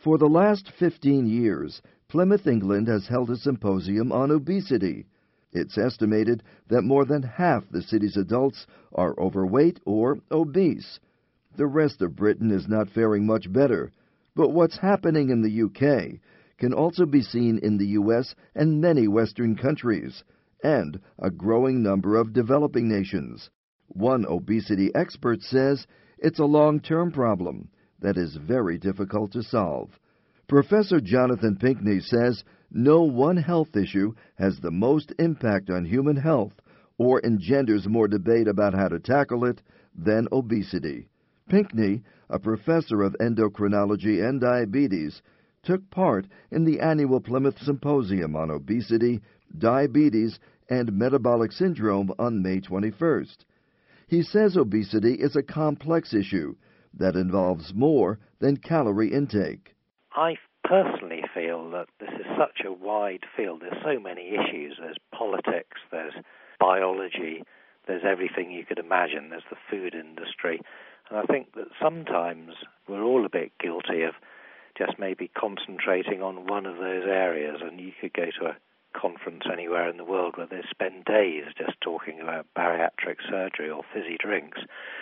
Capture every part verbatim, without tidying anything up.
For the last fifteen years, Plymouth, England has held a symposium on obesity. It's estimated that more than half the city's adults are overweight or obese. The rest of Britain is not faring much better, but what's happening in the U K can also be seen in the U S and many Western countries, and a growing number of developing nations. One obesity expert says it's a long-term problem that is very difficult to solve. Professor Jonathan Pinkney says no one health issue has the most impact on human health or engenders more debate about how to tackle it than obesity. Pinkney, a professor of endocrinology and diabetes, took part in the annual Plymouth Symposium on Obesity, Diabetes, and Metabolic Syndrome on May twenty-first. He says obesity is a complex issue that involves more than calorie intake. I personally feel that this is such a wide field. There's so many issues. There's politics, there's biology, there's everything you could imagine. There's the food industry. And I think that sometimes we're all a bit guilty of just maybe concentrating on one of those areas. And you could go to a conference anywhere in the world where they spend days just talking about bariatric surgery or fizzy drinks.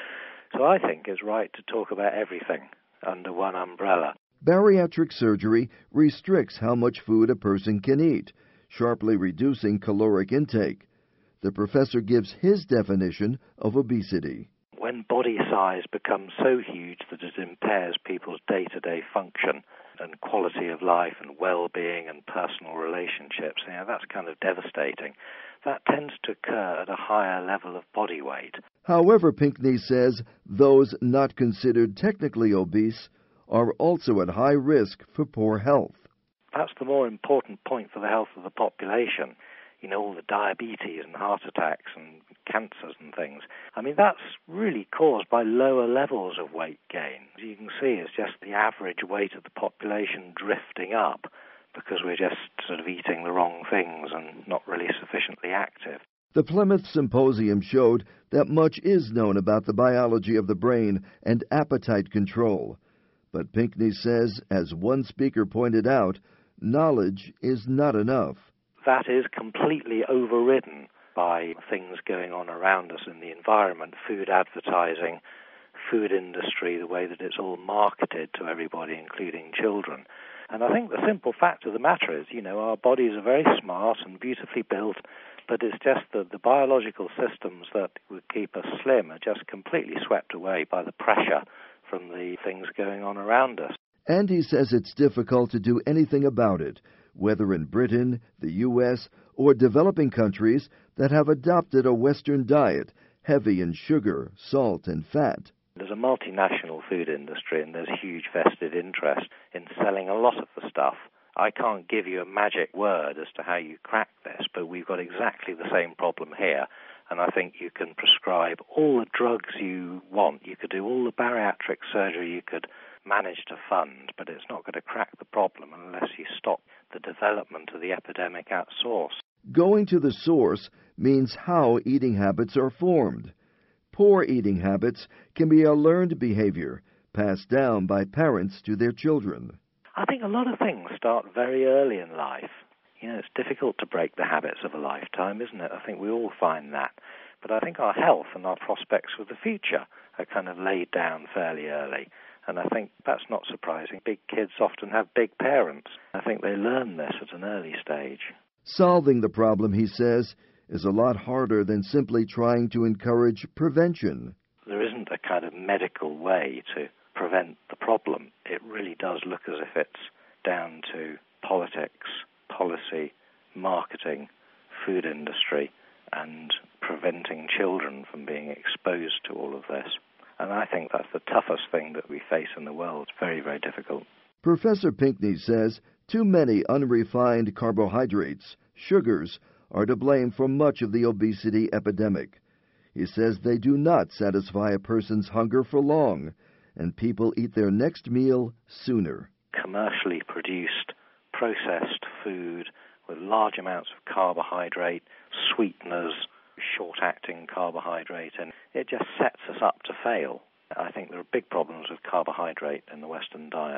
So I think it's right to talk about everything under one umbrella. Bariatric surgery restricts how much food a person can eat, sharply reducing caloric intake. The professor gives his definition of obesity. When body size becomes so huge that it impairs people's day-to-day function and quality of life and well-being and personal relationships, you know, that's kind of devastating. That tends to occur at a higher level of body weight. However, Pinkney says those not considered technically obese are also at high risk for poor health. That's the more important point for the health of the population. You know, all the diabetes and heart attacks and cancers and things. I mean, that's really caused by lower levels of weight gain. As you can see, it's just the average weight of the population drifting up because we're just sort of eating the wrong things and not really sufficiently active. The Plymouth Symposium showed that much is known about the biology of the brain and appetite control. But Pinkney says, as one speaker pointed out, knowledge is not enough. That is completely overridden by things going on around us in the environment, food advertising, food industry, the way that it's all marketed to everybody, including children. And I think the simple fact of the matter is, you know, our bodies are very smart and beautifully built, but it's just that the biological systems that would keep us slim are just completely swept away by the pressure from the things going on around us. And he says it's difficult to do anything about it, whether in Britain, the U S, or developing countries that have adopted a Western diet heavy in sugar, salt, and fat. There's a multinational food industry and there's huge vested interest in selling a lot of the stuff. I can't give you a magic word as to how you crack this, but we've got exactly the same problem here. And I think you can prescribe all the drugs you want. You could do all the bariatric surgery you could manage to fund, but it's not going to crack the problem unless you stop the development of the epidemic at source. Going to the source means how eating habits are formed. Poor eating habits can be a learned behavior passed down by parents to their children. I think a lot of things start very early in life. You know, it's difficult to break the habits of a lifetime, isn't it? I think we all find that. But I think our health and our prospects for the future are kind of laid down fairly early. And I think that's not surprising. Big kids often have big parents. I think they learn this at an early stage. Solving the problem, he says, is a lot harder than simply trying to encourage prevention. There isn't a kind of medical way to prevent the problem. It really does look as if it's down to politics, policy, marketing, food industry, and preventing children from being exposed to all of this. And I think that's the toughest thing that we face in the world. It's very, very difficult. Professor Pinkney says too many unrefined carbohydrates, sugars, are to blame for much of the obesity epidemic. He says they do not satisfy a person's hunger for long, and people eat their next meal sooner. Commercially produced, processed food with large amounts of carbohydrate, sweeteners, short-acting carbohydrate, and it just sets us up to fail. I think there are big problems with carbohydrate in the Western diet.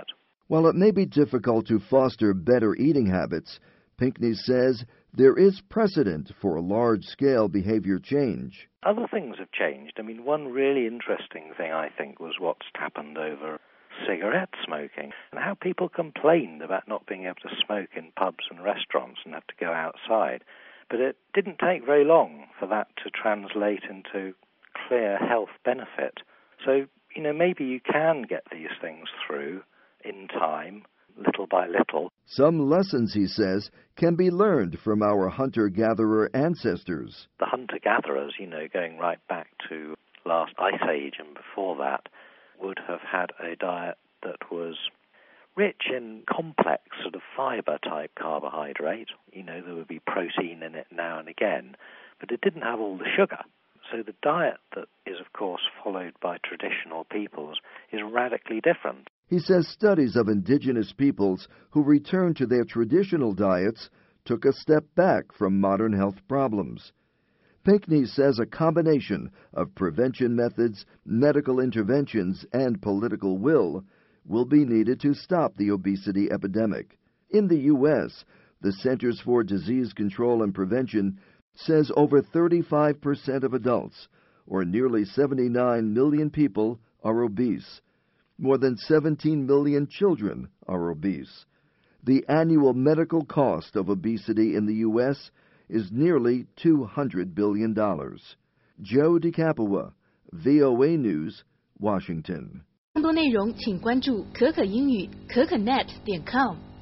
While it may be difficult to foster better eating habits, Pinkney says there is precedent for large-scale behavior change. Other things have changed. I mean, one really interesting thing, I think, was what's happened over cigarette smoking and how people complained about not being able to smoke in pubs and restaurants and have to go outside. But it didn't take very long for that to translate into clear health benefit. So, you know, maybe you can get these things through in time, little by little. Some lessons, he says, can be learned from our hunter-gatherer ancestors. The hunter-gatherers, you know, going right back to last ice age and before that, would have had a diet that was rich in complex sort of fiber-type carbohydrate. You know, there would be protein in it now and again, but it didn't have all the sugar. So the diet that is, of course, followed by traditional peoples is radically different. He says studies of indigenous peoples who returned to their traditional diets took a step back from modern health problems. Pinkney says a combination of prevention methods, medical interventions, and political will will be needed to stop the obesity epidemic. In the U S, the Centers for Disease Control and Prevention says over thirty-five percent of adults, or nearly seventy-nine million people, are obese. More than seventeen million children are obese. The annual medical cost of obesity in the U S is nearly two hundred billion dollars. Joe DeCapua, V O A News, Washington. 更多内容请关注可可英语可可net 点 com。